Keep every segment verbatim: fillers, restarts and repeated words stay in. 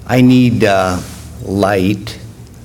I need uh, light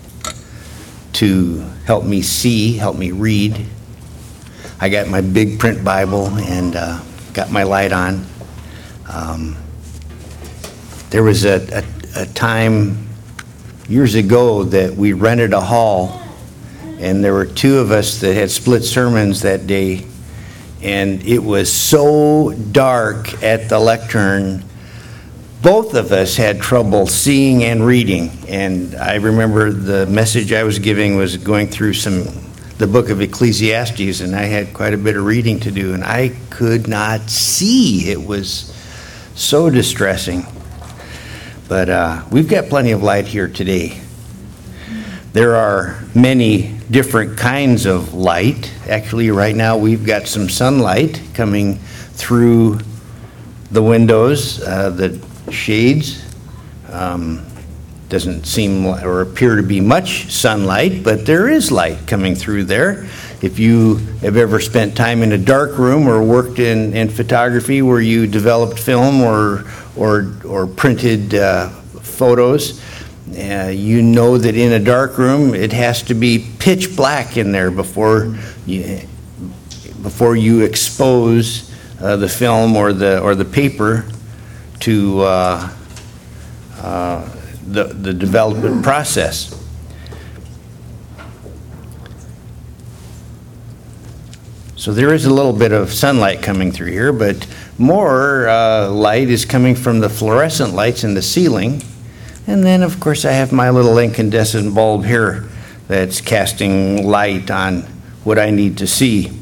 to help me see, help me read. I got my big print Bible and uh, got my light on. Um, there was a, a, a time years ago that we rented a hall, and there were two of us that had split sermons that day, and it was so dark at the lectern, both of us had trouble seeing and reading. And I remember the message I was giving was going through some the book of Ecclesiastes, and I had quite a bit of reading to do, and I could not see. It was so distressing. But uh, we've got plenty of light here today. There are many different kinds of light. Actually, right now we've got some sunlight coming through the windows, uh, the shades. Um, doesn't seem or appear to be much sunlight, but there is light coming through there. If you have ever spent time in a dark room or worked in, in photography where you developed film or or or printed uh, photos, uh, you know that in a dark room it has to be pitch black in there before you before you expose uh, the film or the or the paper to uh, uh, the the development process. So there is a little bit of sunlight coming through here, but more uh, light is coming from the fluorescent lights in the ceiling. And then, of course, I have my little incandescent bulb here that's casting light on what I need to see.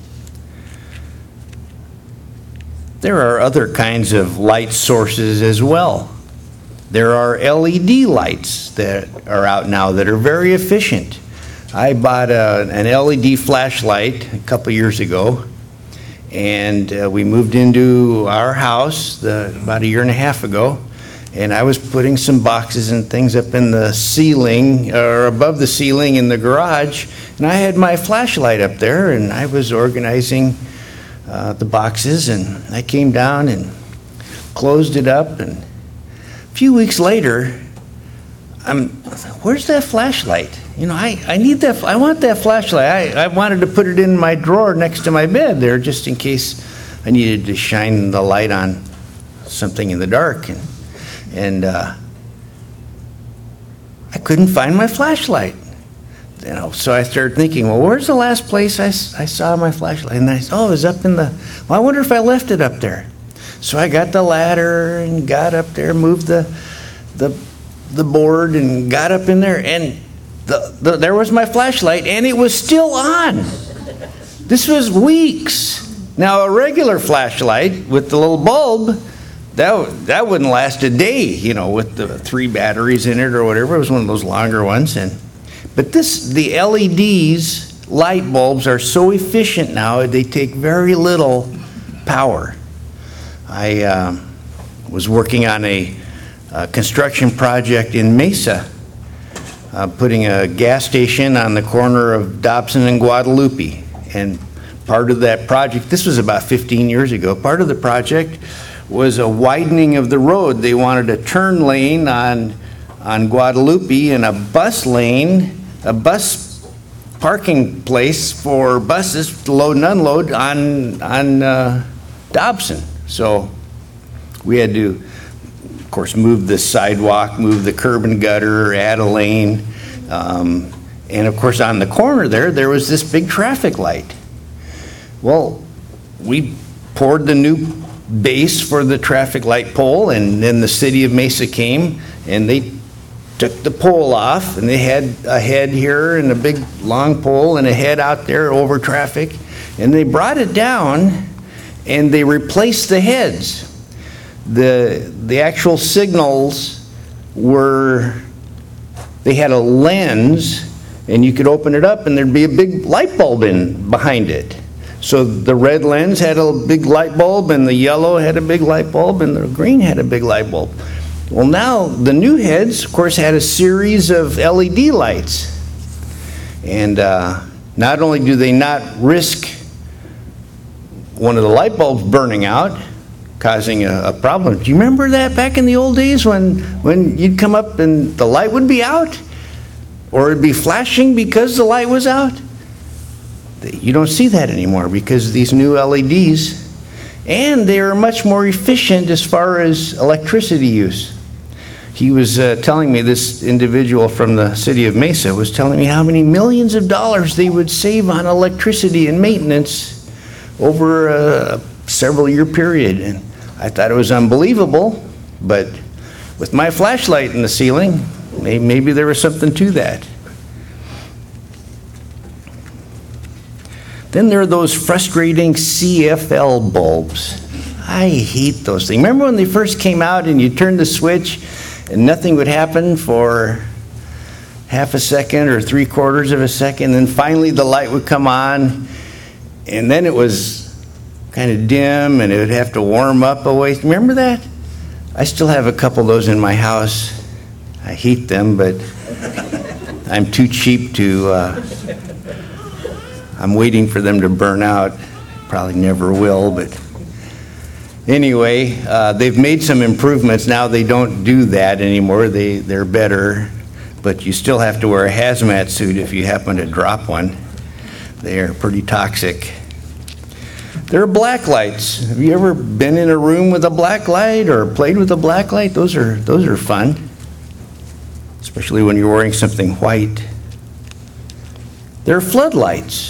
There are other kinds of light sources as well. There are L E D lights that are out now that are very efficient. I bought a, an L E D flashlight a couple years ago, and uh, we moved into our house the, about a year and a half ago, and I was putting some boxes and things up in the ceiling, or above the ceiling in the garage, and I had my flashlight up there, and I was organizing uh, the boxes, and I came down and closed it up, and a few weeks later, I'm, where's that flashlight? You know, I, I need that, I want that flashlight. I, I wanted to put it in my drawer next to my bed there just in case I needed to shine the light on something in the dark. And, and uh, I couldn't find my flashlight. You know, so I started thinking, well, where's the last place I, I saw my flashlight? And I said, oh, it was up in the, well, I wonder if I left it up there. So I got the ladder and got up there, moved the the the board and got up in there, and the, the, there was my flashlight, and it was still on. This was weeks. Now, a regular flashlight with the little bulb, that that wouldn't last a day, you know, with the three batteries in it or whatever. It was one of those longer ones. And but this, the L E Ds, light bulbs, are so efficient now, they take very little power. I uh, was working on a, a construction project in Mesa, uh, putting a gas station on the corner of Dobson and Guadalupe. And part of that project, this was about fifteen years ago, part of the project was a widening of the road. They wanted a turn lane on, on Guadalupe and a bus lane, a bus parking place for buses to load and unload on, on uh, Dobson. So we had to, of course, move the sidewalk, move the curb and gutter, add a lane. Um, and, of course, on the corner there, there was this big traffic light. Well, we poured the new base for the traffic light pole, and then the city of Mesa came, and they took the pole off, and they had a head here and a big long pole and a head out there over traffic, and they brought it down, and they replaced the heads. The the actual signals were, they had a lens, and you could open it up and there'd be a big light bulb in behind it. So the red lens had a big light bulb, and the yellow had a big light bulb, and the green had a big light bulb. Well, now the new heads, of course, had a series of L E D lights. And uh, not only do they not risk one of the light bulbs burning out, causing a, a problem. Do you remember that back in the old days when, when you'd come up and the light would be out? Or it'd be flashing because the light was out? You don't see that anymore because of these new L E Ds. And they are much more efficient as far as electricity use. He was uh, telling me, this individual from the city of Mesa was telling me how many millions of dollars they would save on electricity and maintenance over a several year period. And I thought it was unbelievable, but with my flashlight in the ceiling, maybe, maybe there was something to that. Then there are those frustrating C F L bulbs. I hate those things. Remember when they first came out and you turned the switch and nothing would happen for half a second or three quarters of a second, then finally the light would come on, and then it was kind of dim and it would have to warm up a ways. Remember that? I still have a couple of those in my house. I hate them, but I'm too cheap to, uh, I'm waiting for them to burn out. Probably never will, but anyway, uh, they've made some improvements. Now they don't do that anymore. They, they're better, but you still have to wear a hazmat suit if you happen to drop one. They are pretty toxic. There are black lights. Have you ever been in a room with a black light or played with a black light? Those are, those are fun, especially when you're wearing something white. There are floodlights.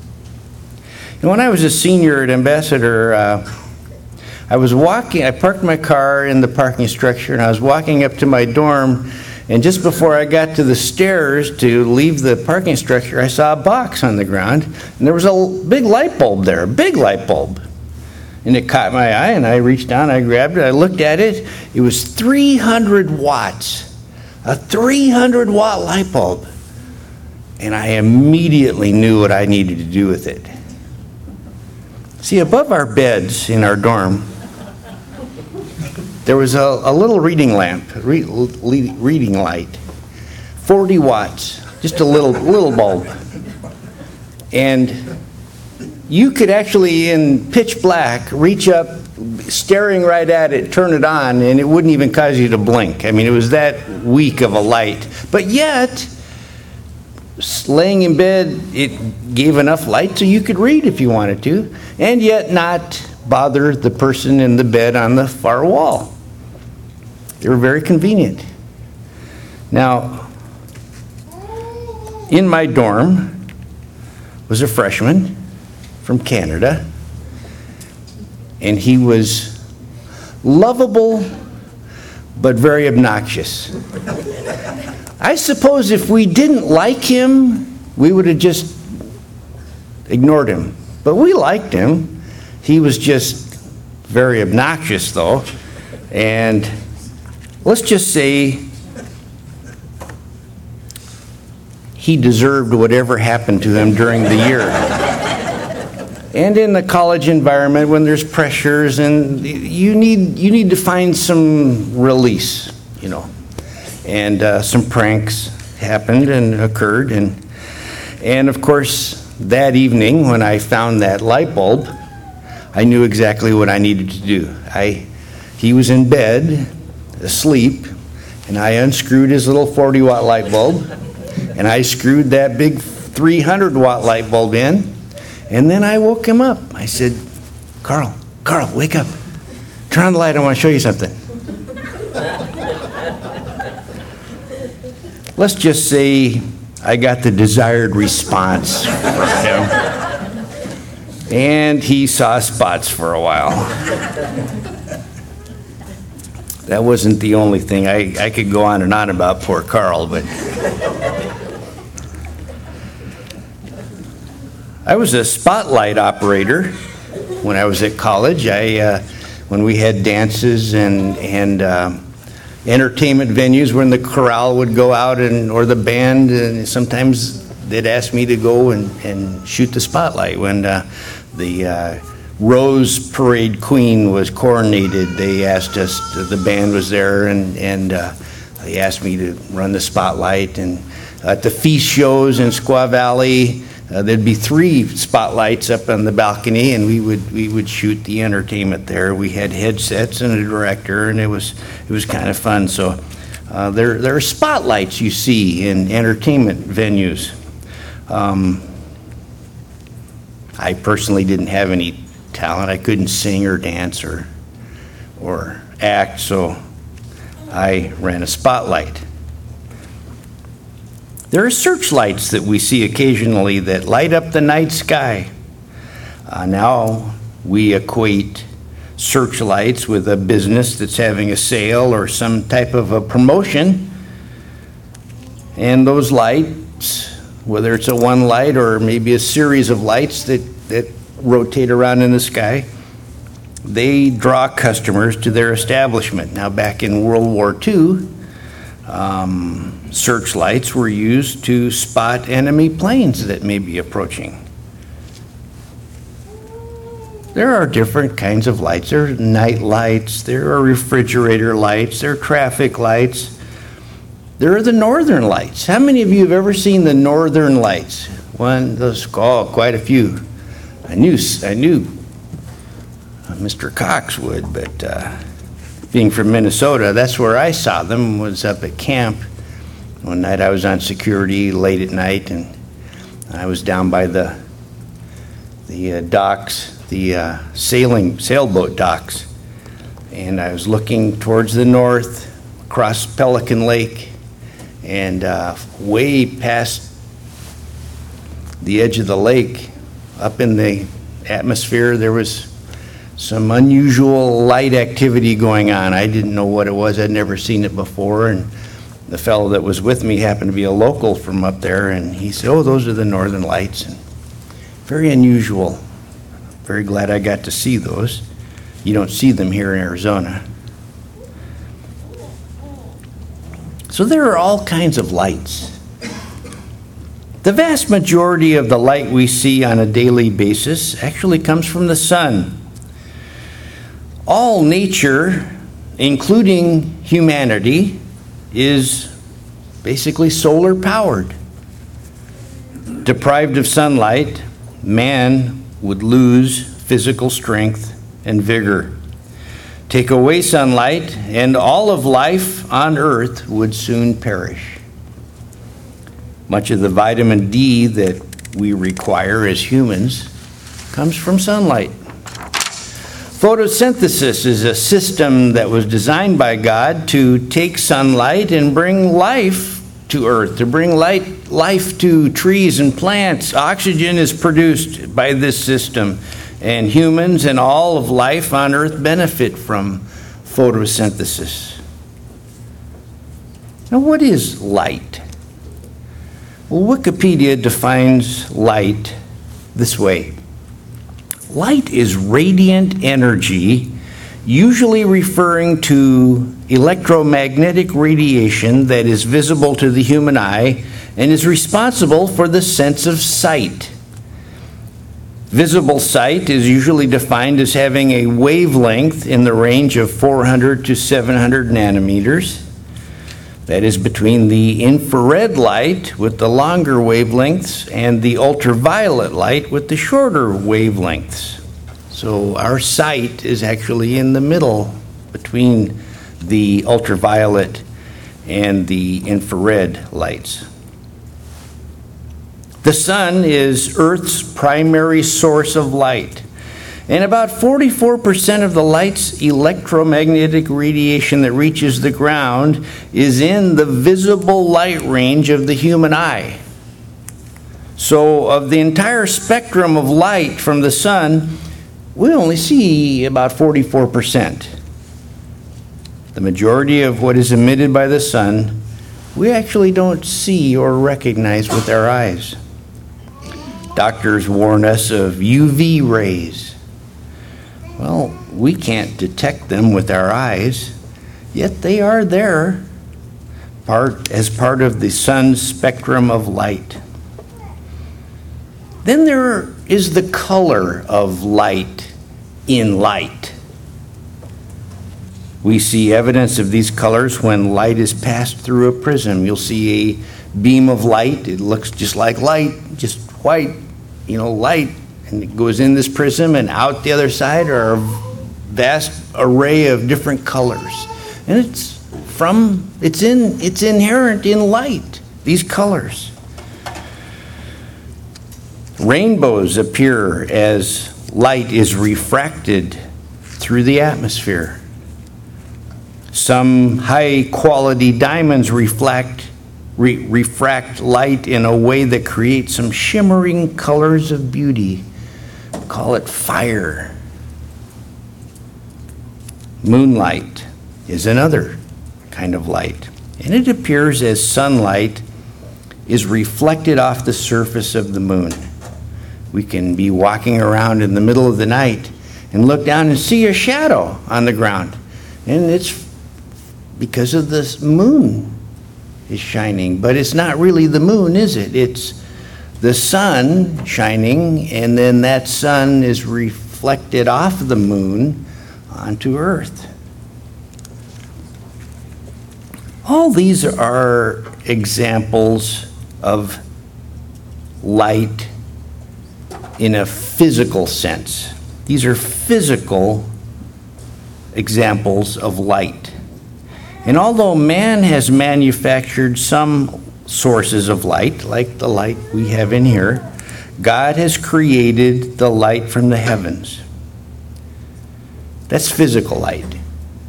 And when I was a senior at Ambassador, uh, I was walking, I parked my car in the parking structure, and I was walking up to my dorm, and just before I got to the stairs to leave the parking structure, I saw a box on the ground, and there was a big light bulb there, a big light bulb. And it caught my eye, and I reached down, I grabbed it, I looked at it. It was three hundred watts, a three hundred watt light bulb. And I immediately knew what I needed to do with it. See, above our beds in our dorm, there was a, a little reading lamp, re, le, reading light, forty watts, just a little, little bulb. And you could actually, in pitch black, reach up, staring right at it, turn it on, and it wouldn't even cause you to blink. I mean, it was that weak of a light. But yet, laying in bed, it gave enough light so you could read if you wanted to, and yet not bother the person in the bed on the far wall. They were very convenient. Now, in my dorm was a freshman from Canada, and he was lovable but very obnoxious. I suppose if we didn't like him, we would have just ignored him. But we liked him. He was just very obnoxious, though. And let's just say he deserved whatever happened to him during the year. And in the college environment, when there's pressures and you need, you need to find some release, you know. And uh, some pranks happened and occurred, and and of course that evening when I found that light bulb, I knew exactly what I needed to do. I he was in bed asleep, and I unscrewed his little forty watt light bulb, and I screwed that big three hundred watt light bulb in, and then I woke him up. I said, Carl, Carl, wake up, turn on the light, I want to show you something. Let's just say I got the desired response from him. And he saw spots for a while. That wasn't the only thing. I, I could go on and on about poor Carl, but I was a spotlight operator when I was at college. I, uh, when we had dances and, and uh, entertainment venues when the chorale would go out and or the band, and sometimes they'd ask me to go and, and shoot the spotlight. When uh, the uh, Rose Parade Queen was coronated, they asked us, the band was there, and, and uh, they asked me to run the spotlight. And at the feast shows in Squaw Valley, Uh, there'd be three spotlights up on the balcony, and we would we would shoot the entertainment there. We had headsets and a director, and it was it was kind of fun. So uh, there there are spotlights you see in entertainment venues. Um, I personally didn't have any talent. I couldn't sing or dance or or act, so I ran a spotlight. There are searchlights that we see occasionally that light up the night sky. Uh, now we equate searchlights with a business that's having a sale or some type of a promotion. And those lights, whether it's a one light or maybe a series of lights that, that rotate around in the sky, they draw customers to their establishment. Now, back in World War Two, um, searchlights were used to spot enemy planes that may be approaching. There are different kinds of lights. There are night lights, there are refrigerator lights, there are traffic lights. There are the northern lights. How many of you have ever seen the northern lights? One, those, oh, quite a few. I knew, I knew Mister Cox would, but uh, being from Minnesota, that's where I saw them, was up at camp. One night I was on security late at night, and I was down by the the uh, docks, the uh, sailing sailboat docks, and I was looking towards the north, across Pelican Lake, and uh, way past the edge of the lake, up in the atmosphere, there was some unusual light activity going on. I didn't know what it was. I'd never seen it before, and the fellow that was with me happened to be a local from up there, and he said, oh, those are the northern lights. And very unusual. Very glad I got to see those. You don't see them here in Arizona. So there are all kinds of lights. The vast majority of the light we see on a daily basis actually comes from the sun. All nature, including humanity, is basically solar powered. Deprived of sunlight, man would lose physical strength and vigor. Take away sunlight, and all of life on earth would soon perish. Much of the vitamin D that we require as humans comes from sunlight. Photosynthesis is a system that was designed by God to take sunlight and bring life to earth, to bring light, life to trees and plants. Oxygen is produced by this system, and humans and all of life on earth benefit from photosynthesis. Now, what is light? Well, Wikipedia defines light this way. Light is radiant energy, usually referring to electromagnetic radiation that is visible to the human eye and is responsible for the sense of sight. Visible sight is usually defined as having a wavelength in the range of four hundred to seven hundred nanometers. That is between the infrared light with the longer wavelengths and the ultraviolet light with the shorter wavelengths. So our sight is actually in the middle between the ultraviolet and the infrared lights. The sun is Earth's primary source of light, and about forty-four percent of the light's electromagnetic radiation that reaches the ground is in the visible light range of the human eye. So of the entire spectrum of light from the sun, we only see about forty-four percent. The majority of what is emitted by the sun, we actually don't see or recognize with our eyes. Doctors warn us of U V rays. Well, we can't detect them with our eyes, yet they are there part, as part of the sun's spectrum of light. Then there is the color of light in light. We see evidence of these colors when light is passed through a prism. You'll see a beam of light. It looks just like light, just white, you know, light, and it goes in this prism, and out the other side are a vast array of different colors. And it's from, it's in, it's inherent in light, these colors. Rainbows appear as light is refracted through the atmosphere. Some high-quality diamonds reflect, re refract light in a way that creates some shimmering colors of beauty. Call it fire. Moonlight is another kind of light, and it appears as sunlight is reflected off the surface of the moon. We can be walking around in the middle of the night and look down and see a shadow on the ground. And it's because of this moon is shining. But it's not really the moon, is it? It's the sun shining, and then that sun is reflected off the moon onto earth. All these are examples of light in a physical sense. These are physical examples of light. And although man has manufactured some sources of light, like the light we have in here, God has created the light from the heavens. That's physical light.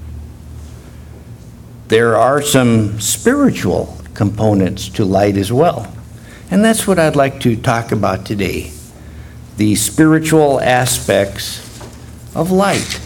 There are some spiritual components to light as well. And that's what I'd like to talk about today. The spiritual aspects of light.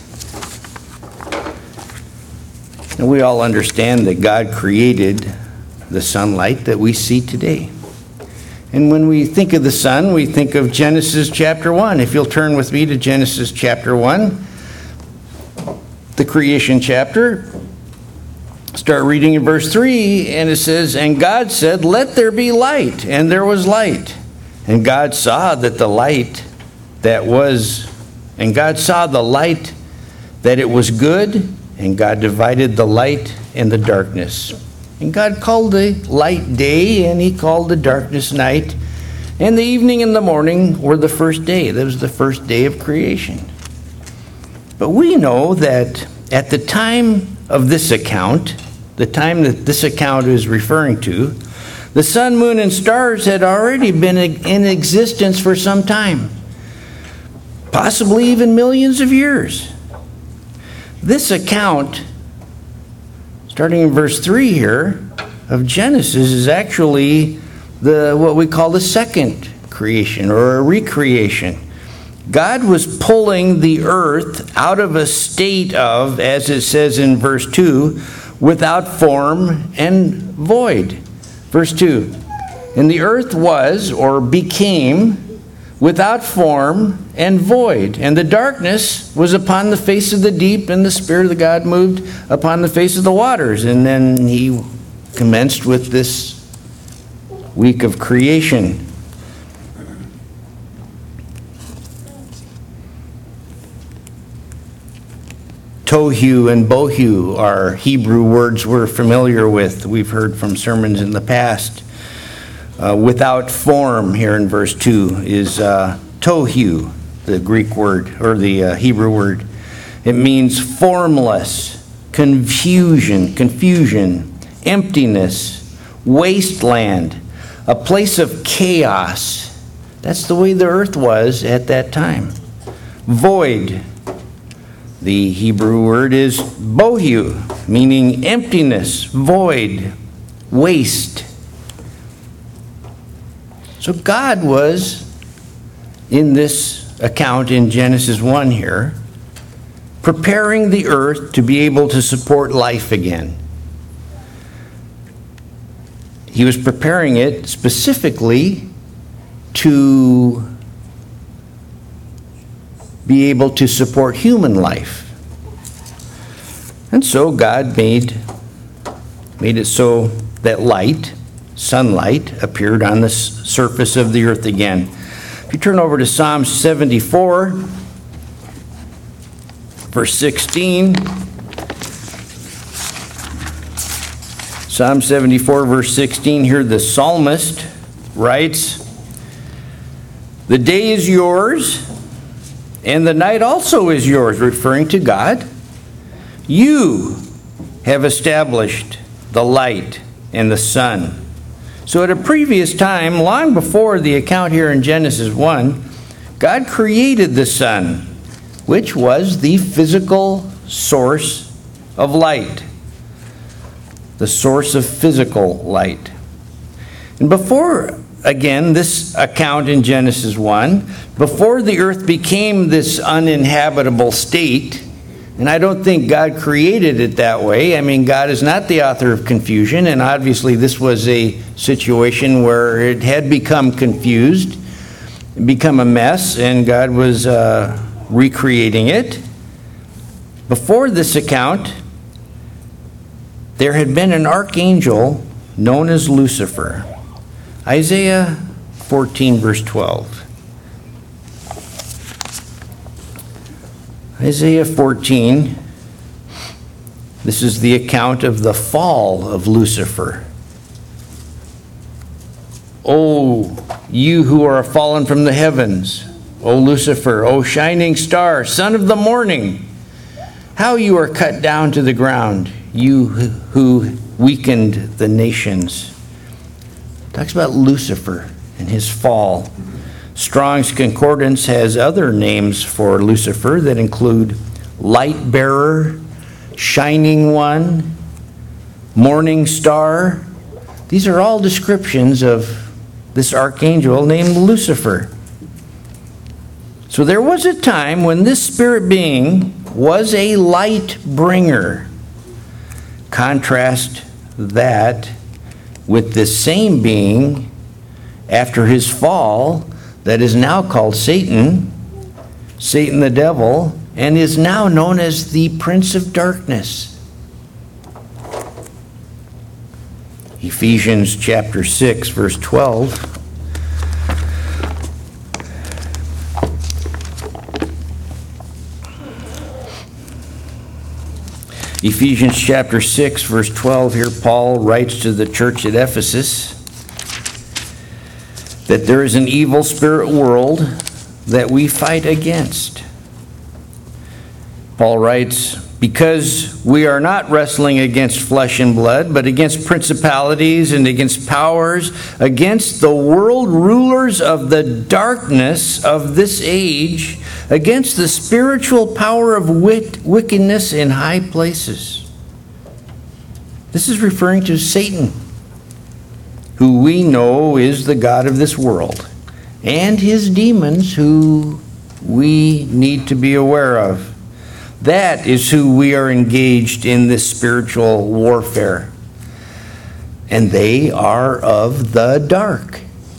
And we all understand that God created the sunlight that we see today. And when we think of the sun, we think of Genesis chapter one. If you'll turn with me to Genesis chapter one, the creation chapter, start reading in verse three, and it says, "And God said, let there be light, and there was light. And God saw that the light that was, and God saw the light that it was good, and God divided the light and the darkness. And God called the light day, and he called the darkness night. And the evening and the morning were the first day." That was the first day of creation. But we know that at the time of this account, the time that this account is referring to, the sun, moon, and stars had already been in existence for some time, possibly even millions of years. This account, starting in verse three here of Genesis, is actually the what we call the second creation or a recreation. God was pulling the earth out of a state of, as it says in verse two, without form and void. Verse two, "And the earth was, or became, without form and void, and the darkness was upon the face of the deep, and the Spirit of the God moved upon the face of the waters." And then he commenced with this week of creation. Tohu and bohu are Hebrew words we're familiar with. We've heard from sermons in the past. Uh, without form, here in verse two, is uh, tohu, the Greek word, or the uh, Hebrew word. It means formless, confusion, confusion, emptiness, wasteland, a place of chaos. That's the way the earth was at that time. Void. The Hebrew word is bohu, meaning emptiness, void, waste. So God was, in this account in Genesis one here, preparing the earth to be able to support life again. He was preparing it specifically to be able to support human life. And so God made, made it so that light, sunlight, appeared on the surface of the earth again. If you turn over to Psalm seventy-four, verse sixteen. Psalm seventy-four, verse sixteen, here the psalmist writes, The day is yours, and the night also is yours, referring to God. You have established the light and the sun. So at a previous time, long before the account here in Genesis one, God created the sun, which was the physical source of light. The source of physical light. And before, again, this account in Genesis one, before the earth became this uninhabitable state, and I don't think God created it that way. I mean, God is not the author of confusion, and obviously this was a situation where it had become confused, become a mess, and God was uh, recreating it. Before this account, there had been an archangel known as Lucifer. Isaiah fourteen, verse twelve. Isaiah fourteen, this is the account of the fall of Lucifer. O you who are fallen from the heavens, O Lucifer, O shining star, son of the morning, how you are cut down to the ground, you who weakened the nations. Talks about Lucifer and his fall. Strong's Concordance has other names for Lucifer that include light bearer, shining one, morning star. These are all descriptions of this archangel named Lucifer. So there was a time when this spirit being was a light bringer. Contrast that with this same being after his fall that is now called Satan, Satan the devil, and is now known as the Prince of Darkness. Ephesians chapter six, verse twelve. Ephesians chapter six, verse twelve, here Paul writes to the church at Ephesus that there is an evil spirit world that we fight against. Paul writes, because we are not wrestling against flesh and blood, but against principalities and against powers, against the world rulers of the darkness of this age, against the spiritual power of wit- wickedness in high places. This is referring to Satan, who we know is the god of this world, and his demons who we need to be aware of. That is who we are engaged in this spiritual warfare. And they are of the dark.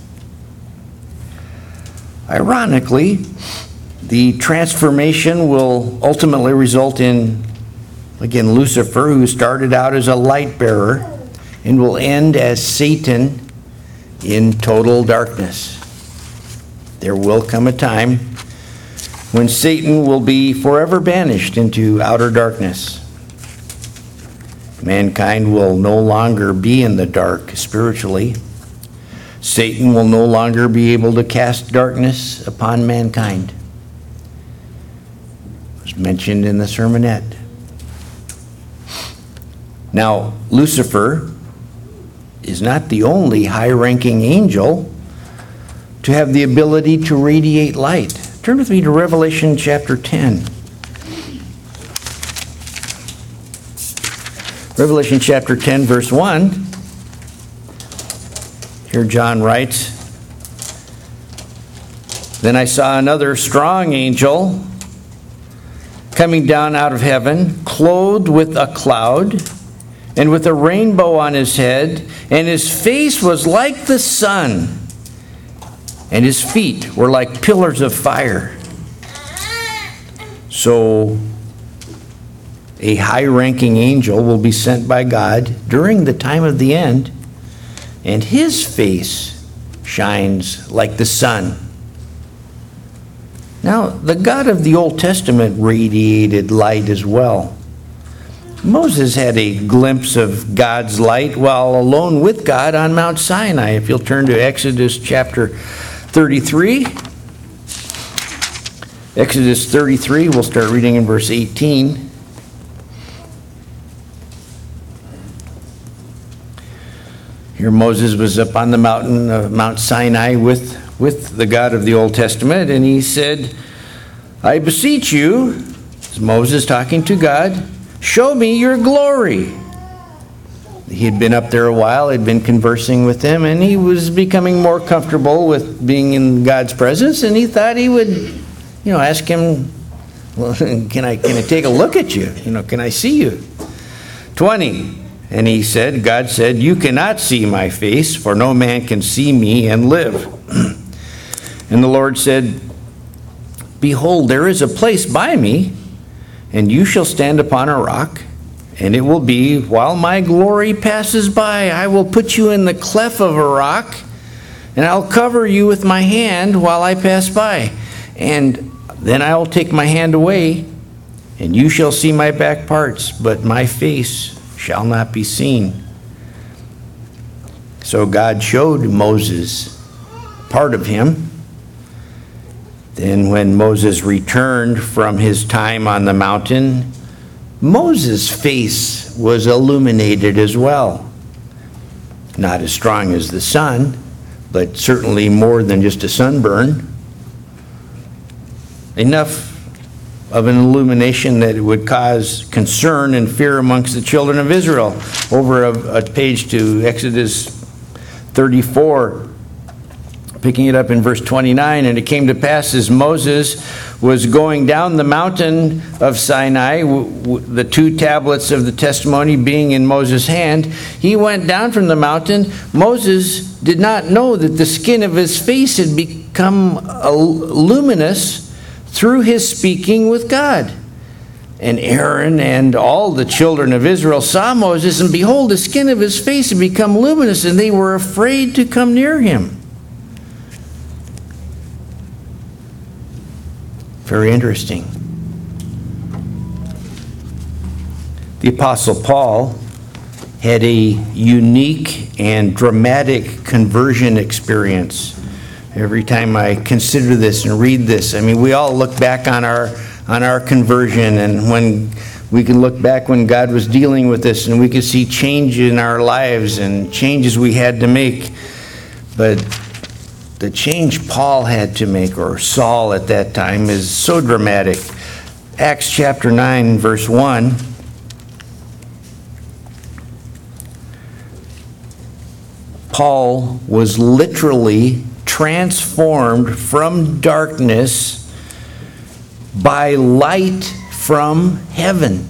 Ironically, the transformation will ultimately result in, again, Lucifer, who started out as a light bearer, and will end as Satan in total darkness. There will come a time when Satan will be forever banished into outer darkness. Mankind will no longer be in the dark spiritually. Satan will no longer be able to cast darkness upon mankind. It was mentioned in the sermonette. Now, Lucifer is not the only high-ranking angel to have the ability to radiate light. Turn with me to Revelation chapter ten. Revelation chapter ten, verse one. Here John writes, then I saw another strong angel coming down out of heaven, clothed with a cloud, and with a rainbow on his head, and his face was like the sun, and his feet were like pillars of fire. So, a high-ranking angel will be sent by God during the time of the end, and his face shines like the sun. Now, the God of the Old Testament radiated light as well. Moses had a glimpse of God's light while alone with God on Mount Sinai. If you'll turn to Exodus chapter thirty-three, Exodus thirty-three, we'll start reading in verse eighteen. Here Moses was up on the mountain of Mount Sinai with, with the God of the Old Testament, and he said, I beseech you, this is Moses talking to God, show me your glory. He had been up there a while, had been conversing with him, and he was becoming more comfortable with being in God's presence, and he thought he would, you know, ask him, well, can I, can I take a look at you? You know, can I see you? twenty. And he said, God said, you cannot see my face, for no man can see me and live. And the Lord said, behold, there is a place by me, and you shall stand upon a rock, and it will be, while my glory passes by, I will put you in the cleft of a rock, and I'll cover you with my hand while I pass by. And then I will take my hand away, and you shall see my back parts, but my face shall not be seen. So God showed Moses part of him. Then when Moses returned from his time on the mountain, Moses' face was illuminated as well. Not as strong as the sun, but certainly more than just a sunburn. Enough of an illumination that it would cause concern and fear amongst the children of Israel. Over a, a page to Exodus thirty-four, picking it up in verse twenty-nine, and it came to pass as Moses was going down the mountain of Sinai, w- w- the two tablets of the testimony being in Moses' hand, he went down from the mountain. Moses did not know that the skin of his face had become luminous through his speaking with God. And Aaron and all the children of Israel saw Moses, and behold, the skin of his face had become luminous, and they were afraid to come near him. Very interesting. The Apostle Paul had a unique and dramatic conversion experience. Every time I consider this and read this, I mean, we all look back on our on our conversion, and when we can look back when God was dealing with us, and we could see change in our lives and changes we had to make. But the change Paul had to make, or Saul at that time, is so dramatic. Acts chapter nine, verse one. Paul was literally transformed from darkness by light from heaven.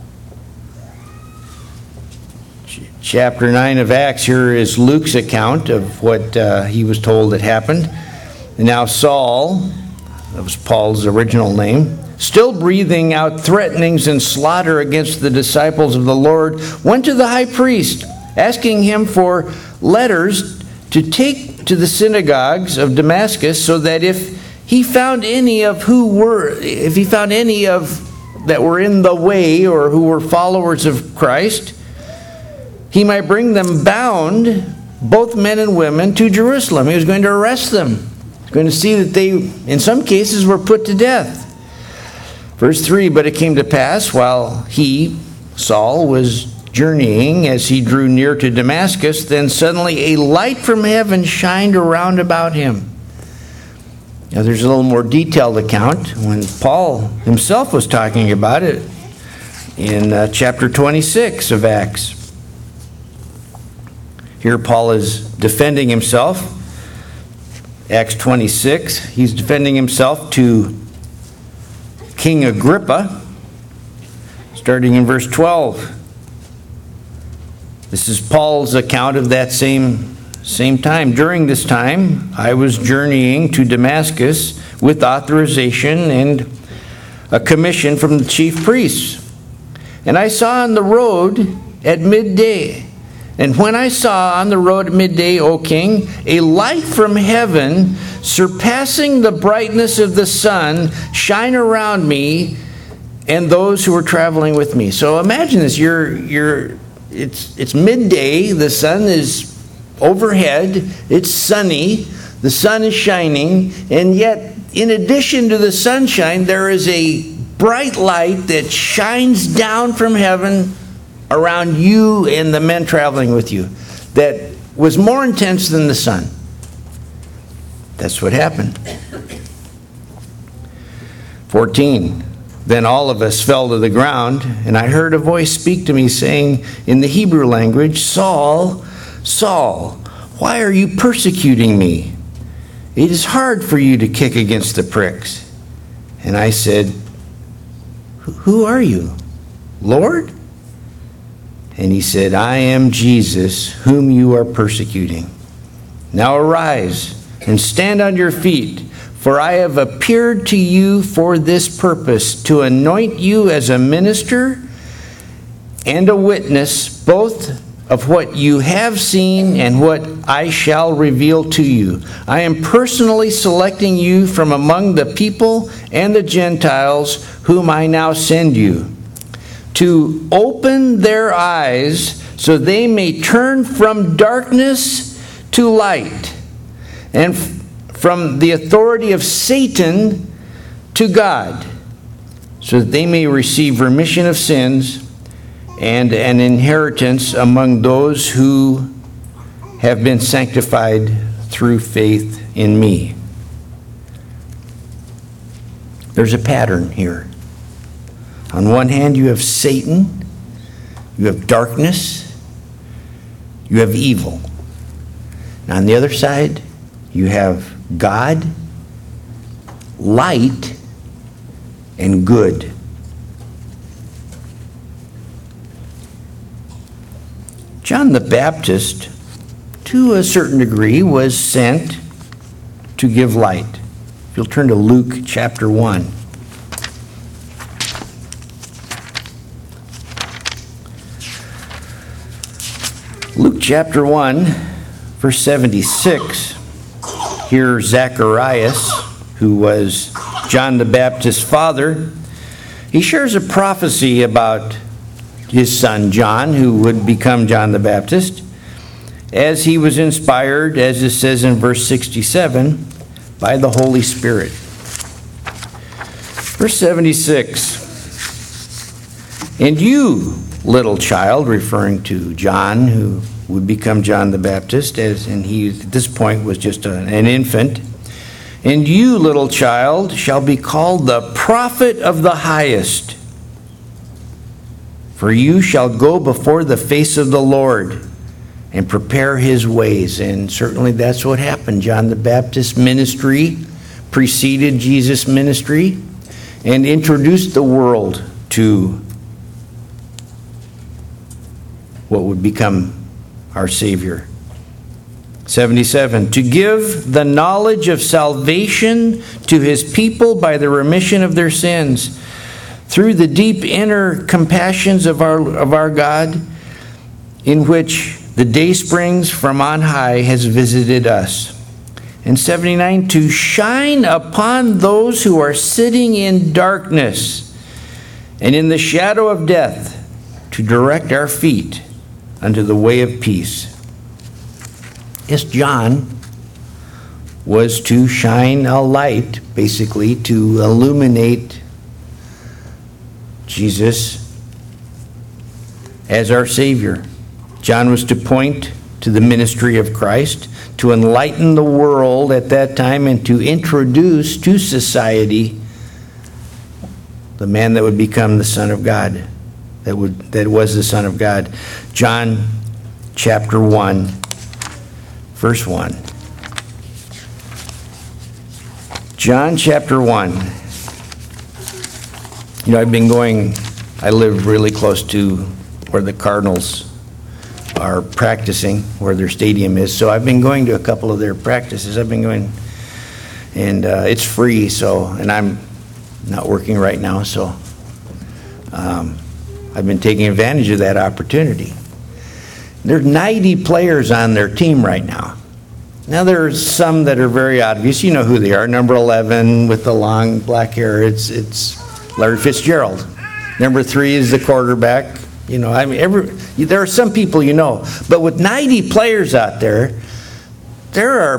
Chapter nine of Acts, here is Luke's account of what uh, he was told had happened. And now Saul, that was Paul's original name, still breathing out threatenings and slaughter against the disciples of the Lord, went to the high priest, asking him for letters to take to the synagogues of Damascus, so that if he found any of who were, if he found any of that were in the way or who were followers of Christ, he might bring them bound, both men and women, to Jerusalem. He was going to arrest them. He was going to see that they, in some cases, were put to death. Verse three, but it came to pass while he, Saul, was journeying, as he drew near to Damascus, then suddenly a light from heaven shined around about him. Now there's a little more detailed account when Paul himself was talking about it in uh, chapter twenty-six of Acts. Here Paul is defending himself. Acts twenty-six, he's defending himself to King Agrippa, starting in verse twelve. This is Paul's account of that same, same time. During this time, I was journeying to Damascus with authorization and a commission from the chief priests. And I saw on the road at midday, and when I saw on the road at midday, O king, a light from heaven, surpassing the brightness of the sun, shine around me and those who were traveling with me. So imagine this, you're, you're, it's, it's midday, the sun is overhead, it's sunny, the sun is shining, and yet in addition to the sunshine, there is a bright light that shines down from heaven around you and the men traveling with you that was more intense than the sun. That's what happened. fourteen. Then all of us fell to the ground, and I heard a voice speak to me saying in the Hebrew language, Saul, Saul, why are you persecuting me? It is hard for you to kick against the pricks. And I said, who are you, Lord? And he said, I am Jesus, whom you are persecuting. Now arise and stand on your feet. For I have appeared to you for this purpose, to anoint you as a minister and a witness, both of what you have seen and what I shall reveal to you. I am personally selecting you from among the people and the Gentiles whom I now send you, to open their eyes so they may turn from darkness to light, and from the authority of Satan to God, so that they may receive remission of sins and an inheritance among those who have been sanctified through faith in me. There's a pattern here. On one hand, you have Satan, you have darkness, you have evil. And on the other side, you have God, light, and good. John the Baptist, to a certain degree, was sent to give light. If you'll turn to Luke chapter one. Luke chapter one, verse seventy-six. Here Zacharias, who was John the Baptist's father, he shares a prophecy about his son John, who would become John the Baptist, as he was inspired, as it says in verse sixty-seven, by the Holy Spirit. Verse seventy-six, and you, little child, referring to John, who would become John the Baptist, as and he at this point was just a, an infant. And you, little child, shall be called the prophet of the highest. For you shall go before the face of the Lord and prepare his ways. And certainly that's what happened. John the Baptist's ministry preceded Jesus' ministry and introduced the world to what would become our Savior. seventy-seven, to give the knowledge of salvation to his people by the remission of their sins, through the deep inner compassions of our, of our God, in which the day springs from on high has visited us. And seventy-nine, to shine upon those who are sitting in darkness and in the shadow of death, to direct our feet unto the way of peace. Yes, John was to shine a light, basically, to illuminate Jesus as our Savior. John was to point to the ministry of Christ, to enlighten the world at that time, and to introduce to society the man that would become the Son of God. That would that was the Son of God. John chapter one, verse one. John chapter one. You know, I've been going, I live really close to where the Cardinals are practicing, where their stadium is. So I've been going to a couple of their practices. I've been going, and uh, it's free, so, and I'm not working right now, so um, I've been taking advantage of that opportunity. There's ninety players on their team right now. Now there's some that are very obvious. You know who they are. Number eleven with the long black hair. It's it's Larry Fitzgerald. Number three is the quarterback. You know, I mean, every there are some people you know, but with ninety players out there, there are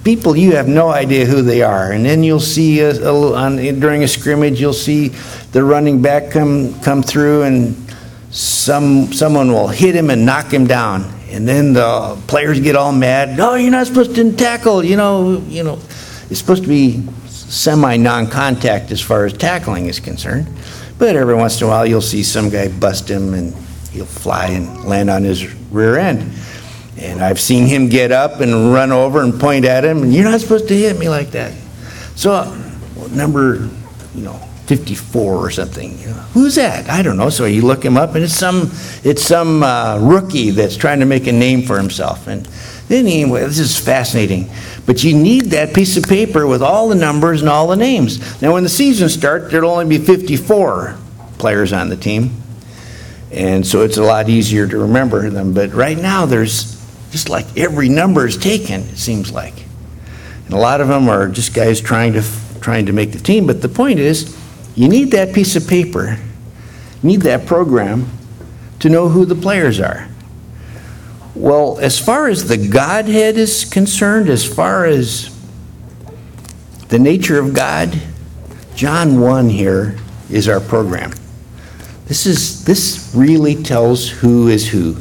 people you have no idea who they are. And then you'll see a, a, on, during a scrimmage, you'll see the running back come come through, and some someone will hit him and knock him down. And then the players get all mad. No, you're not supposed to tackle. You know, you know, it's supposed to be semi-non-contact as far as tackling is concerned. But every once in a while, you'll see some guy bust him, and he'll fly and land on his rear end. And I've seen him get up and run over and point at him, and you're not supposed to hit me like that. So, uh, number, you know, fifty-four or something. You know, who's that? I don't know. So you look him up, and it's some, it's some uh, rookie that's trying to make a name for himself. And then anyway, this is fascinating. But you need that piece of paper with all the numbers and all the names. Now, when the season starts, there'll only be fifty-four players on the team. And so it's a lot easier to remember them. But right now, there's just like every number is taken, it seems like. And a lot of them are just guys trying to trying to make the team. But the point is, you need that piece of paper, you need that program to know who the players are. Well, as far as the Godhead is concerned, as far as the nature of God, John one here is our program. This is this really tells who is who.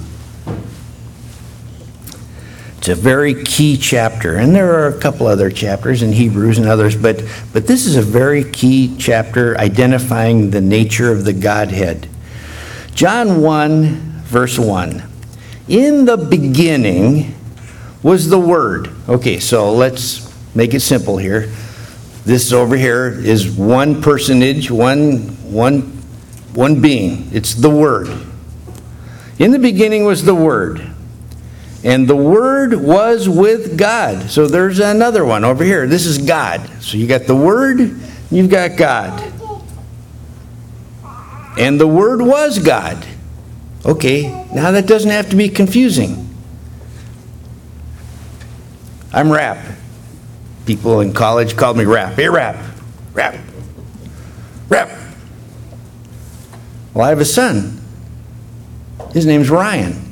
It's a very key chapter, and there are a couple other chapters in Hebrews and others, but, but this is a very key chapter identifying the nature of the Godhead. John one, verse one. In the beginning was the Word. Okay, so let's make it simple here. This over here is one personage, one, one, one being. It's the Word. In the beginning was the Word. And the Word was with God. So there's another one over here. This is God. So you got the Word, you've got God. And the Word was God. Okay, now that doesn't have to be confusing. I'm Rap. People in college called me Rap. Hey, Rap. Rap. Rap. Well, I have a son. His name's Ryan.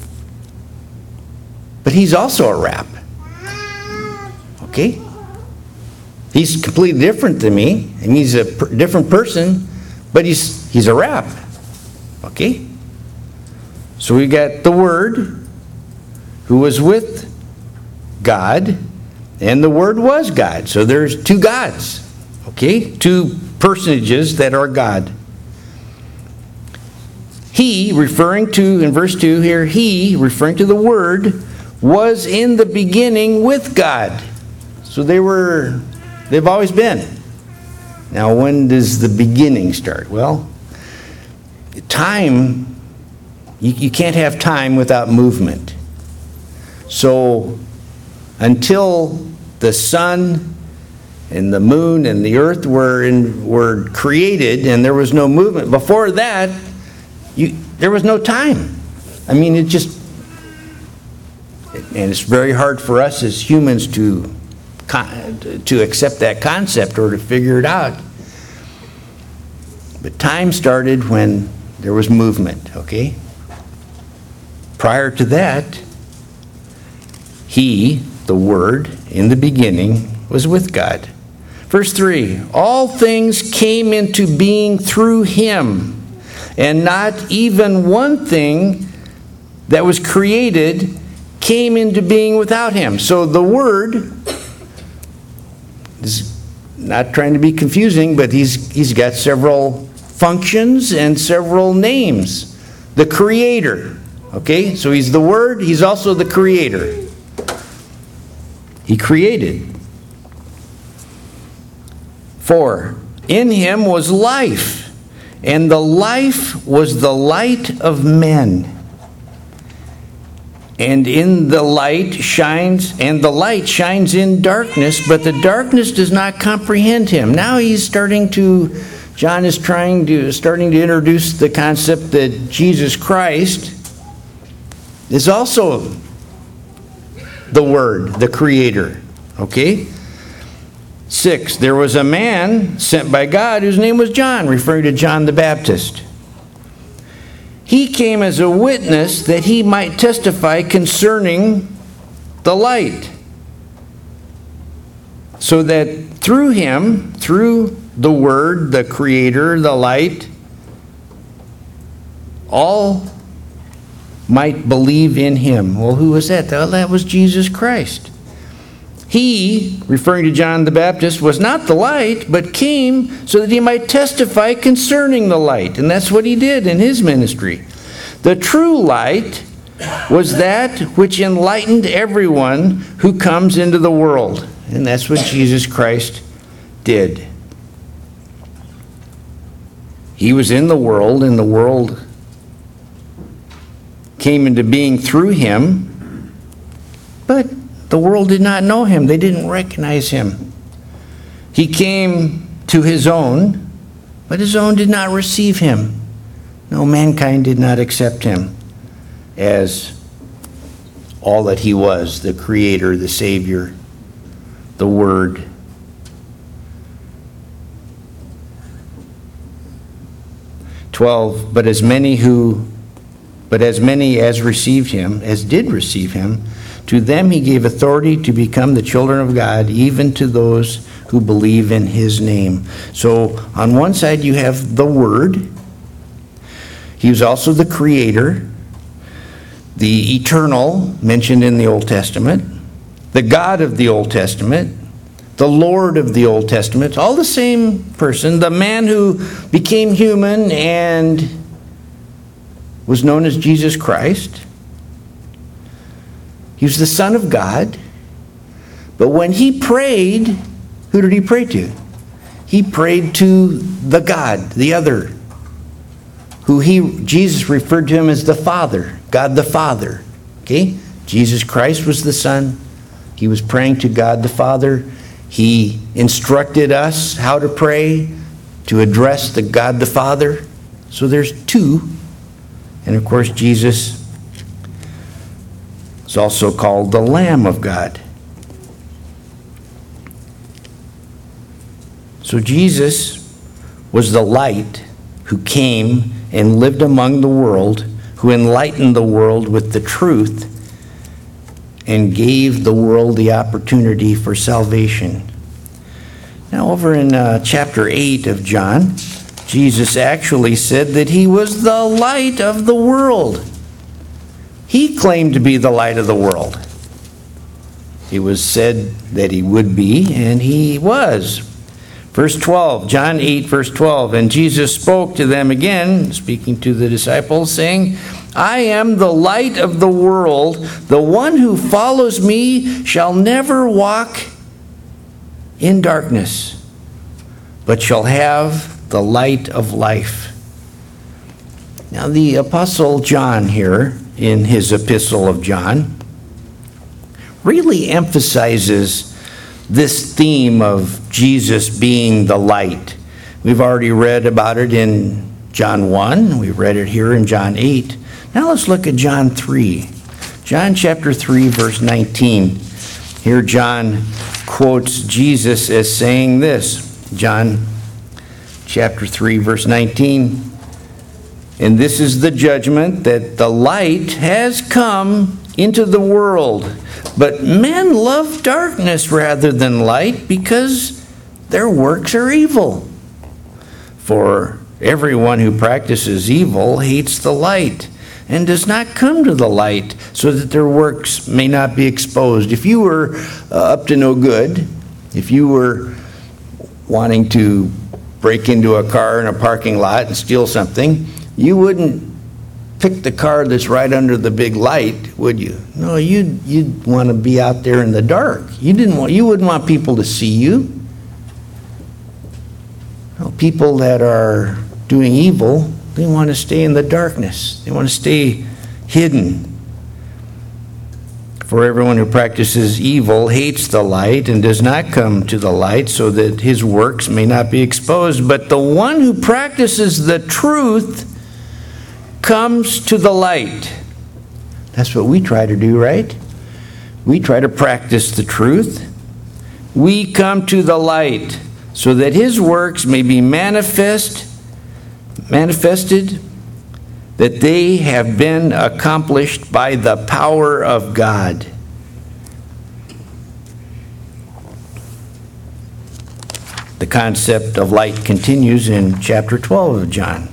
But he's also a Rap. Okay? He's completely different than me, and he's a per- different person, but he's he's a Rap. Okay? So we got the Word, who was with God, and the Word was God. So there's two gods. Okay? Two personages that are God. He, referring to, in verse two here, he, referring to the Word, was in the beginning with God. So they were, they've always been. Now, when does the beginning start? Well, time, you, you can't have time without movement. So, until the sun and the moon and the earth were in, were created and there was no movement, before that, you, there was no time. I mean, it just, and it's very hard for us as humans to to accept that concept or to figure it out. But time started when there was movement, okay? Prior to that, he, the Word, in the beginning, was with God. Verse three, all things came into being through him, and not even one thing that was created came into being without him. So the Word is not trying to be confusing, but he's he's got several functions and several names. The Creator. Okay, so he's the Word, he's also the Creator. He created. Four, in him was life, and the life was the light of men. And in the light shines, and the light shines in darkness, but the darkness does not comprehend him. Now he's starting to, John is trying to, starting to introduce the concept that Jesus Christ is also the Word, the Creator. Okay? Six, there was a man sent by God whose name was John, referring to John the Baptist. He came as a witness that he might testify concerning the light. so that through him, through the Word, the Creator, the light, all might believe in him. Well, who was that? Well, that was Jesus Christ. He, referring to John the Baptist, was not the light, but came so that he might testify concerning the light. And that's what he did in his ministry. The true light was that which enlightened everyone who comes into the world. And that's what Jesus Christ did. He was in the world, and the world came into being through him, but the world did not know him. They didn't recognize him. He came to his own, but his own did not receive him. No, mankind did not accept him as all that he was, the Creator, the Savior, the Word. twelve, but as many who But as many as received him, as did receive him, to them he gave authority to become the children of God, even to those who believe in his name. So on one side you have the Word. He was also the Creator, the eternal, mentioned in the Old Testament, the God of the Old Testament, the Lord of the Old Testament, all the same person, the man who became human and was known as Jesus Christ. He was the Son of God. But when he prayed, who did he pray to? He prayed to the God, the other, who he, Jesus referred to him as the Father, God the Father. Okay? Jesus Christ was the Son. He was praying to God the Father. He instructed us how to pray, to address the God the Father. So there's two. And of course, Jesus is also called the Lamb of God. So Jesus was the light who came and lived among the world, who enlightened the world with the truth and gave the world the opportunity for salvation. Now, over in uh, chapter eight of John, Jesus actually said that he was the light of the world. He claimed to be the light of the world. It was said that he would be, and he was. Verse twelve, John eight, verse twelve, and Jesus spoke to them again, speaking to the disciples, saying, I am the light of the world. The one who follows me shall never walk in darkness, but shall have the light of life. Now, the Apostle John here, in his epistle of John, really emphasizes this theme of Jesus being the light. We've already read about it in John one. We've read it here in John eight. Now let's look at John three. John chapter three, verse nineteen. Here John quotes Jesus as saying this. John chapter three, verse nineteen. And this is the judgment, that the light has come into the world. But men love darkness rather than light, because their works are evil. For everyone who practices evil hates the light, and does not come to the light, so that their works may not be exposed. If you were uh, up to no good, if you were wanting to break into a car in a parking lot and steal something, you wouldn't pick the car that's right under the big light, would you? No, you'd, you'd want to be out there in the dark. You didn't want, you wouldn't want people to see you. No, people that are doing evil, they want to stay in the darkness. They want to stay hidden. For everyone who practices evil hates the light and does not come to the light, so that his works may not be exposed. But the one who practices the truth comes to the light. That's what we try to do, right? We try to practice the truth. We come to the light so that his works may be manifest, manifested, that they have been accomplished by the power of God. The concept of light continues in chapter twelve of John.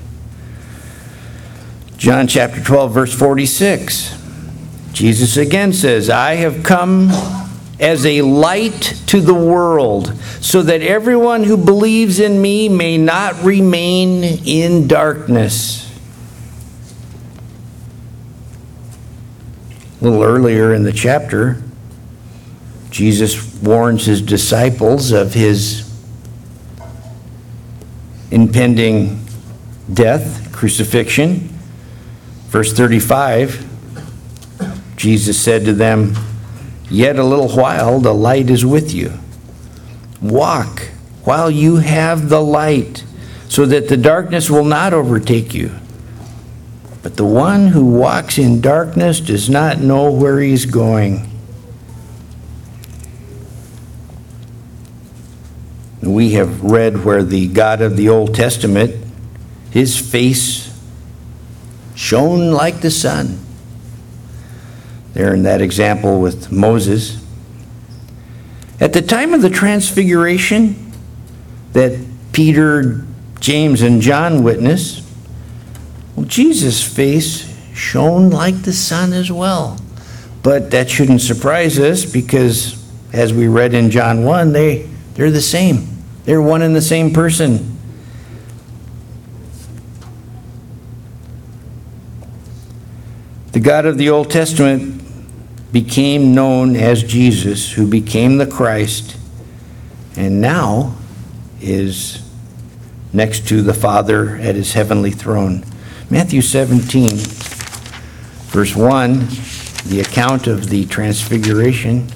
John chapter twelve, verse forty-six. Jesus again says, I have come as a light to the world, so that everyone who believes in me may not remain in darkness. A little earlier in the chapter, Jesus warns his disciples of his impending death, crucifixion. Verse thirty-five, Jesus said to them, yet a little while the light is with you. Walk while you have the light, so that the darkness will not overtake you. But the one who walks in darkness does not know where he is going. We have read where the God of the Old Testament, his face shone like the sun. There in that example with Moses. At the time of the transfiguration that Peter, James, and John witnessed, well, Jesus' face shone like the sun as well. But that shouldn't surprise us because, as we read in John one, they, they're the same. They're one and the same person. The God of the Old Testament became known as Jesus, who became the Christ, and now is next to the Father at his heavenly throne. Matthew seventeen, verse one, the account of the transfiguration.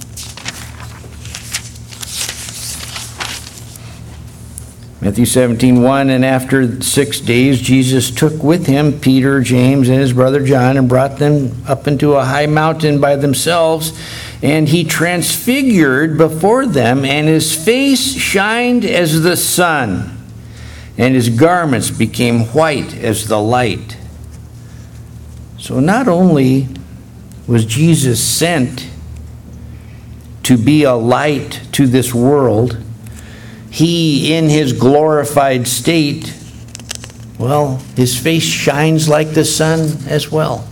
Matthew seventeen, one, and after six days Jesus took with him Peter, James, and his brother John, and brought them up into a high mountain by themselves. And he transfigured before them, and his face shined as the sun, and his garments became white as the light. So not only was Jesus sent to be a light to this world, he, in his glorified state, well, his face shines like the sun as well.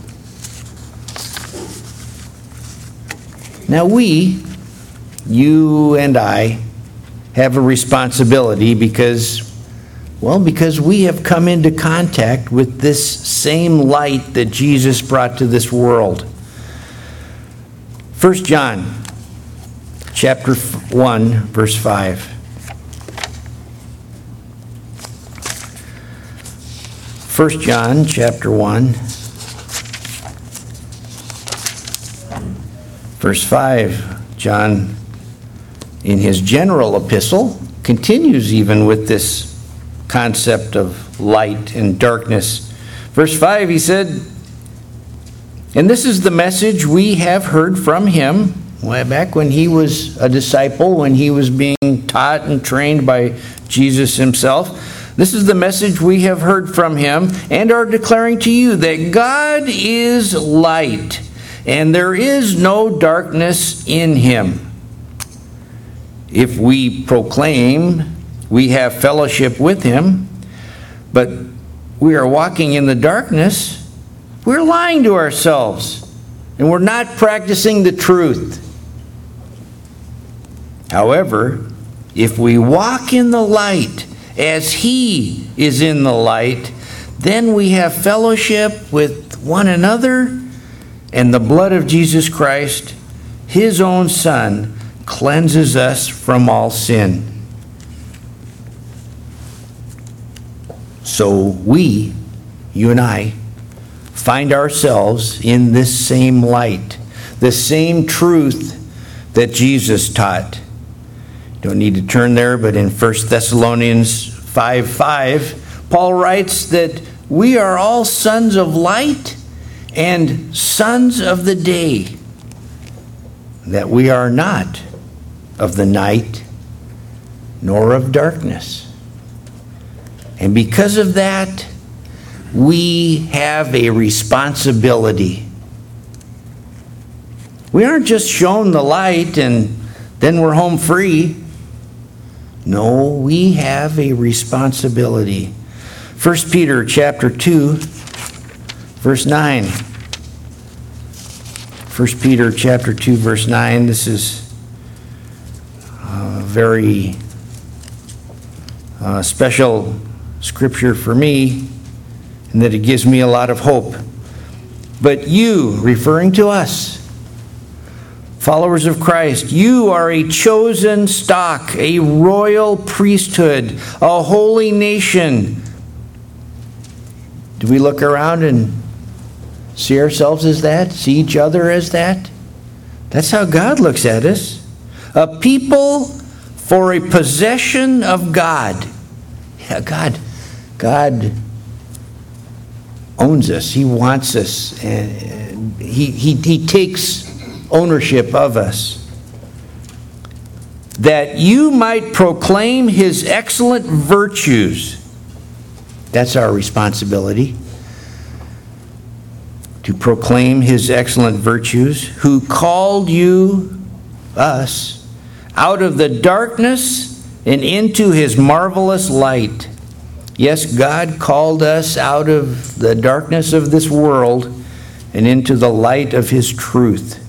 Now we, you and I, have a responsibility because, well, because we have come into contact with this same light that Jesus brought to this world. First John, chapter one, verse five. First John chapter one, verse five. John, in his general epistle, continues even with this concept of light and darkness. Verse five, he said, and this is the message we have heard from him, way back when he was a disciple, when he was being taught and trained by Jesus himself. This is the message we have heard from him and are declaring to you, that God is light, and there is no darkness in him. If we proclaim we have fellowship with him, but we are walking in the darkness, we're lying to ourselves, and we're not practicing the truth. However, if we walk in the light, as he is in the light, then we have fellowship with one another, and the blood of Jesus Christ, his own Son, cleanses us from all sin. So we, you and I, find ourselves in this same light, the same truth that Jesus taught. Don't need to turn there, but in First Thessalonians five five, Paul writes that we are all sons of light and sons of the day, that we are not of the night nor of darkness. And because of that, we have a responsibility. We aren't just shown the light and then we're home free. No, we have a responsibility. First Peter chapter two, verse nine. First Peter chapter two, verse nine. This is a very uh, special scripture for me, and that it gives me a lot of hope. But you, referring to us, followers of Christ, you are a chosen stock, a royal priesthood, a holy nation. Do we look around and see ourselves as that? See each other as that? That's how God looks at us. A people for a possession of God. Yeah, God, God owns us. He wants us. And he, he, he takes ownership of us. That you might proclaim his excellent virtues. That's our responsibility. To proclaim his excellent virtues, who called you, us, out of the darkness and into his marvelous light. Yes, God called us out of the darkness of this world and into the light of his truth.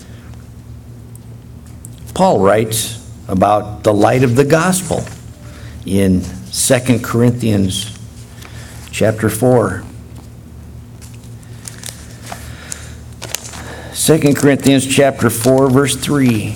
Paul writes about the light of the gospel in Second Corinthians chapter four. Second Corinthians chapter four, verse three.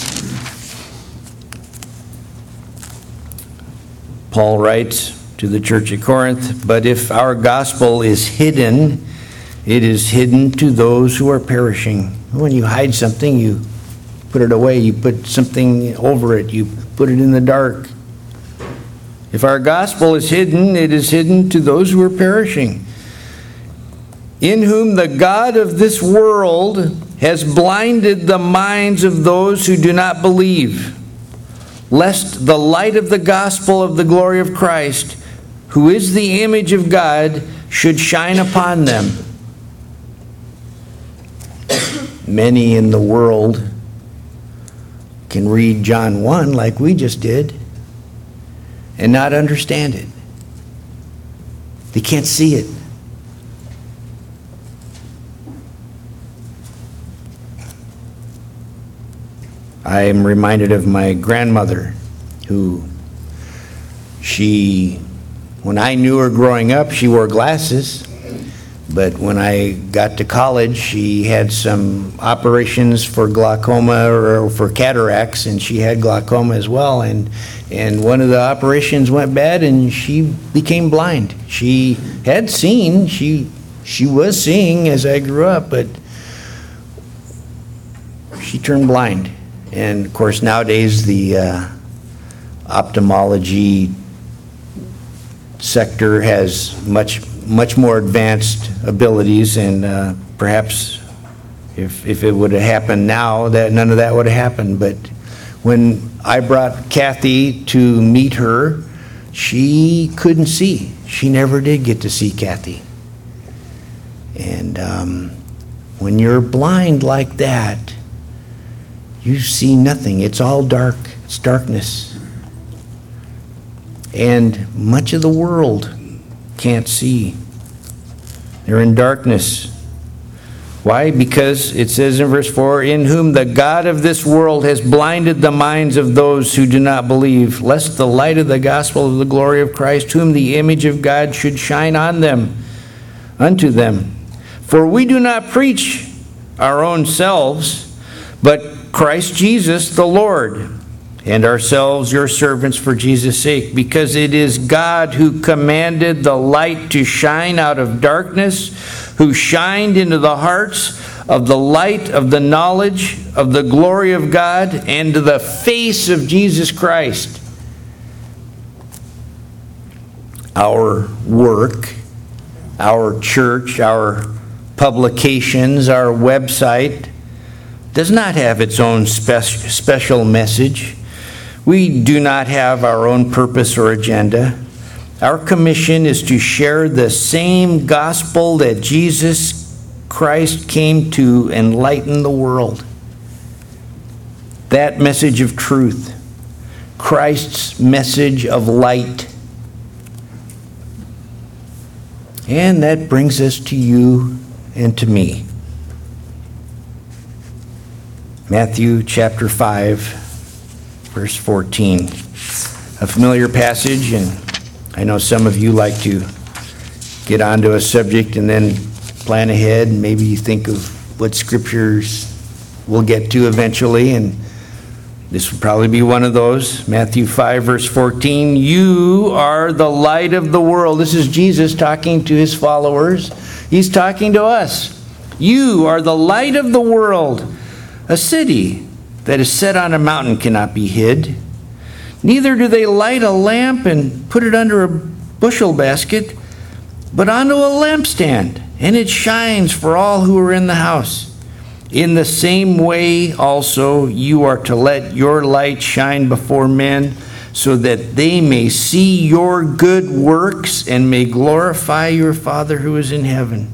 Paul writes to the church at Corinth, "But if our gospel is hidden, it is hidden to those who are perishing." When you hide something, you put it away. You put something over it. You put it in the dark. If our gospel is hidden, it is hidden to those who are perishing, in whom the God of this world has blinded the minds of those who do not believe, lest the light of the gospel of the glory of Christ, who is the image of God, should shine upon them. Many in the world can read John one like we just did and not understand it. They can't see it. I am reminded of my grandmother, who she, when I knew her growing up, she wore glasses. But when I got to college, she had some operations for glaucoma or for cataracts, and she had glaucoma as well. And and one of the operations went bad, and she became blind. She had seen, she she was seeing as I grew up, but she turned blind. And of course, nowadays the uh, ophthalmology sector has much much more advanced abilities, and uh, perhaps if if it would have happened now, that none of that would have happened. But when I brought Kathy to meet her, she couldn't see. She never did get to see Kathy. And um, when you're blind like that, you see nothing. It's all dark. It's darkness. And much of the world can't see. They're in darkness. Why? Because it says in verse four, in whom the God of this world has blinded the minds of those who do not believe, lest the light of the gospel of the glory of Christ, whom the image of God should shine on them, unto them. For we do not preach our own selves, but Christ Jesus the Lord, and ourselves your servants for Jesus' sake, because it is God who commanded the light to shine out of darkness, who shined into the hearts of the light of the knowledge of the glory of God and to the face of Jesus Christ. Our work, our church, our publications, our website does not have its own spe- special message. We do not have our own purpose or agenda. Our commission is to share the same gospel that Jesus Christ came to enlighten the world. That message of truth. Christ's message of light. And that brings us to you and to me. Matthew chapter five, verse fourteen. A familiar passage, and I know some of you like to get onto a subject and then plan ahead, and maybe you think of what scriptures we'll get to eventually, and this will probably be one of those. Matthew five, verse fourteen. You are the light of the world. This is Jesus talking to his followers. He's talking to us. You are the light of the world. A city that is set on a mountain cannot be hid. Neither do they light a lamp and put it under a bushel basket, but onto a lampstand, and it shines for all who are in the house. In the same way also you are to let your light shine before men, so that they may see your good works and may glorify your Father who is in heaven.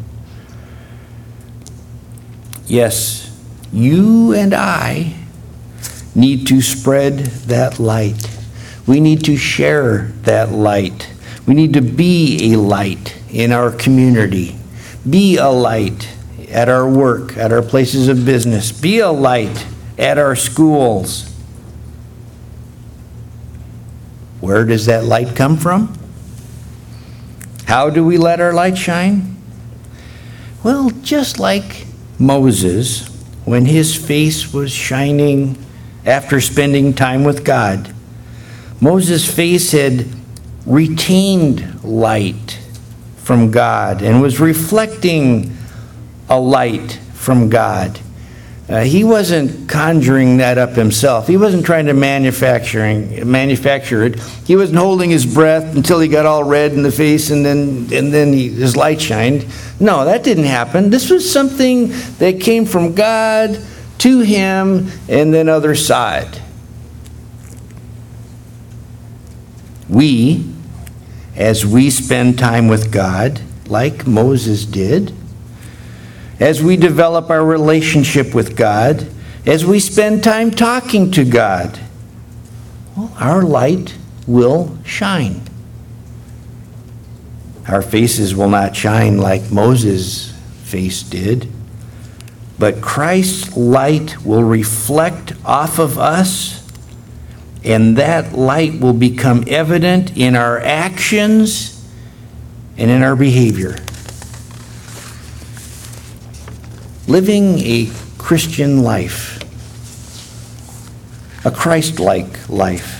Yes, you and I need to spread that light. We need to share that light. We need to be a light in our community. Be a light at our work, at our places of business. Be a light at our schools. Where does that light come from? How do we let our light shine? Well, just like Moses, when his face was shining after spending time with God, Moses' face had retained light from God and was reflecting a light from God. Uh, he wasn't conjuring that up himself. He wasn't trying to manufacturing manufacture it. He wasn't holding his breath until he got all red in the face and then and then he, his light shined. No, that didn't happen. This was something that came from God to him and then other side. We, as we spend time with God, like Moses did, as we develop our relationship with God, as we spend time talking to God, well, our light will shine. Our faces will not shine like Moses' face did, but Christ's light will reflect off of us, and that light will become evident in our actions and in our behavior. Living a Christian life, a Christ-like life,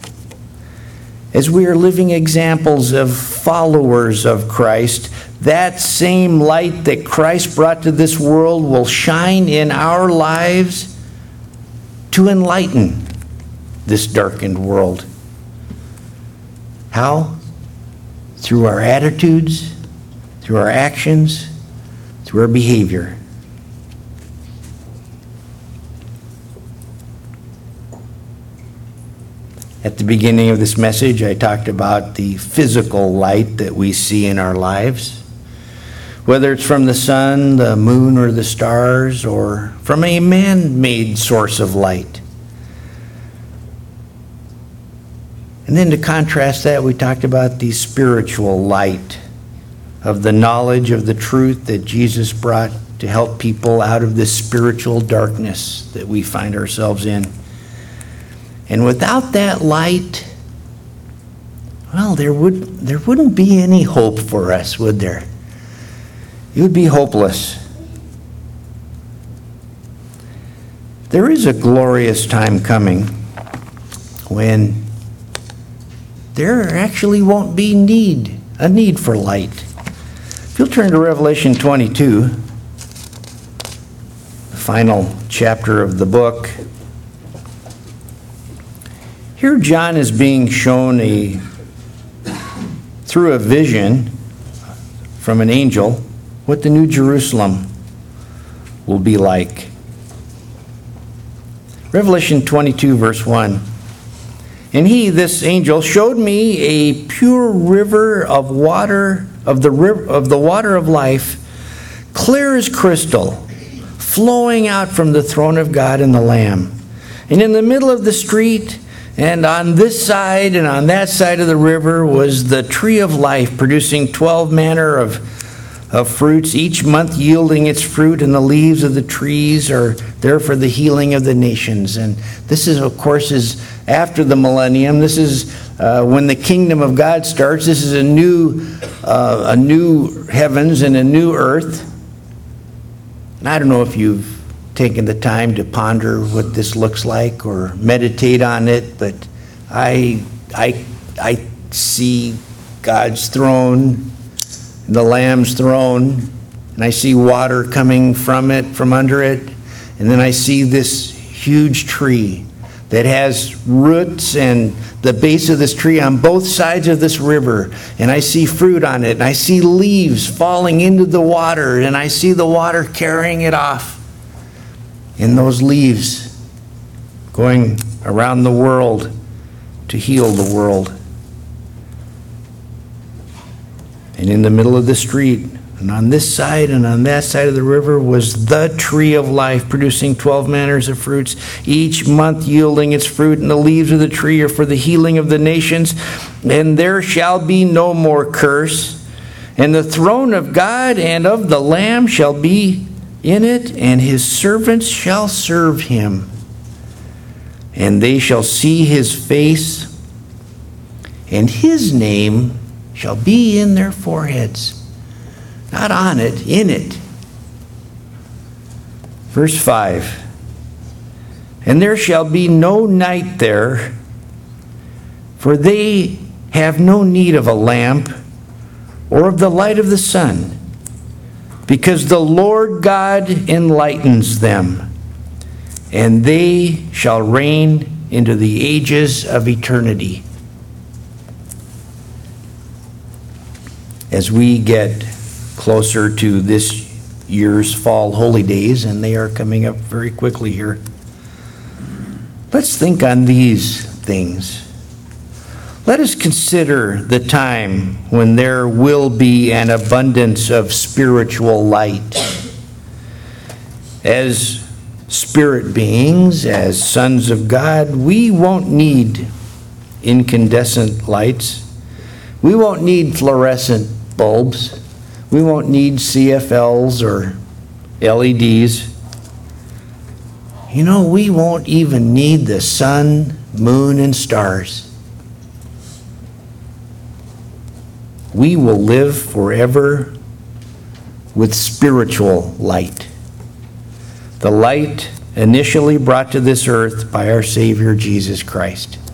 as we are living examples of followers of Christ, that same light that Christ brought to this world will shine in our lives to enlighten this darkened world. How? Through our attitudes, through our actions, through our behavior. At the beginning of this message, I talked about the physical light that we see in our lives, whether it's from the sun, the moon, or the stars, or from a man-made source of light. And then to contrast that, we talked about the spiritual light of the knowledge of the truth that Jesus brought to help people out of this spiritual darkness that we find ourselves in. And without that light, well, there would there wouldn't be any hope for us, would there? It would be hopeless. There is a glorious time coming when there actually won't be need, a need for light. If you'll turn to Revelation twenty-two, the final chapter of the book, here John is being shown a through a vision from an angel what the New Jerusalem will be like. Revelation twenty-two, verse one. And he, this angel, showed me a pure river of water, of the river, of the water of life, clear as crystal, flowing out from the throne of God and the Lamb. And in the middle of the street, And on this side and on that side of the river was the tree of life, producing twelve manner of, of fruits, each month yielding its fruit, and the leaves of the trees are there for the healing of the nations. And this is, of course, is after the millennium. This is uh, when the kingdom of God starts. This is a new, uh, a new heavens and a new earth. And I don't know if you've taken the time to ponder what this looks like or meditate on it, but I, I, I see God's throne, the Lamb's throne, and I see water coming from it, from under it, and then I see this huge tree that has roots and the base of this tree on both sides of this river, and I see fruit on it, and I see leaves falling into the water, and I see the water carrying it off. In those leaves going around the world to heal the world. And in the middle of the street, and on this side and on that side of the river, was the tree of life, producing twelve manners of fruits, each month yielding its fruit, and the leaves of the tree are for the healing of the nations. And there shall be no more curse, and the throne of God and of the Lamb shall be in it, and his servants shall serve him. And they shall see his face, and his name shall be in their foreheads. Not on it, in it. Verse five. And there shall be no night there, for they have no need of a lamp or of the light of the sun, because the Lord God enlightens them, and they shall reign into the ages of eternity. As we get closer to this year's fall holy days, and they are coming up very quickly here, let's think on these things. Let us consider the time when there will be an abundance of spiritual light. As spirit beings, as sons of God, we won't need incandescent lights. We won't need fluorescent bulbs. We won't need C F Ls or L E Ds. You know, we won't even need the sun, moon, and stars. We will live forever with spiritual light. The light initially brought to this earth by our Savior Jesus Christ.